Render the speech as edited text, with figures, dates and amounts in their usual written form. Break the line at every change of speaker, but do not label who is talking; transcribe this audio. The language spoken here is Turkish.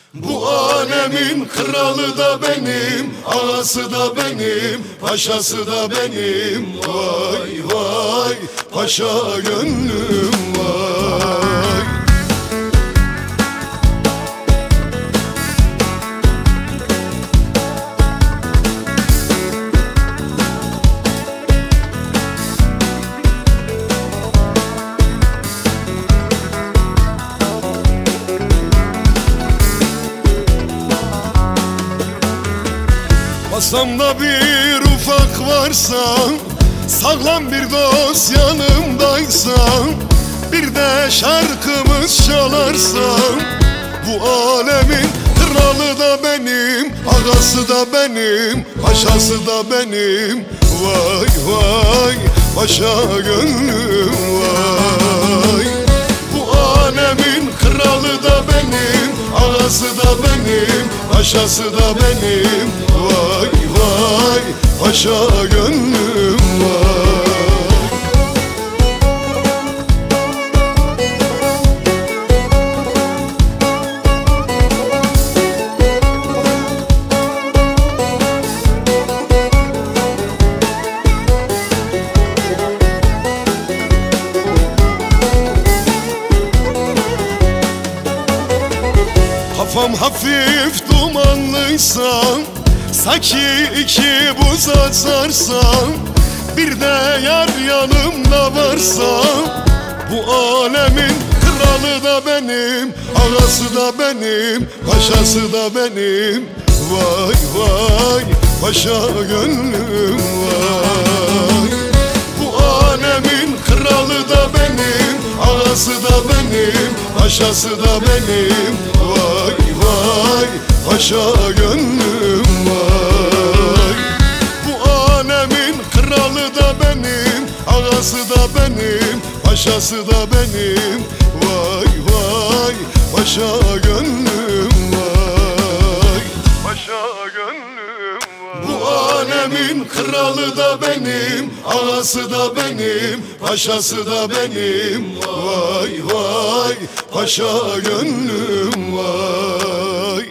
Bu alemin kralı da benim, ağası da benim, paşası da benim. Vay vay paşa gönlüm vay. Masamda bir ufak varsa, sağlam bir dost yanımdaysa, bir de şarkımız çalarsa, bu alemin kralı da benim, ağası da benim, paşası da benim. Vay vay paşa gönlüm vay. Bu alemin kralı da benim, ağası da benim, paşası da benim. Vay vay paşa gönlüm vay. Kafam hafif dumanlıysa, sanki iki buza sarsam, bir de yar yanımda varsa, bu alemin kralı da benim, ağası da benim, paşası da benim. Vay vay paşa gönlüm vay. Bu alemin kralı da benim, ağası da benim, paşası da benim. Vay vay paşa gönlüm vay. Bu alemin kralı da benim, ağası da benim, paşası da benim. Vay vay paşa gönlüm vay. Paşa gönlüm vay. Bu alemin kralı da benim, ağası da benim, paşası da benim. Vay vay paşa gönlüm vay.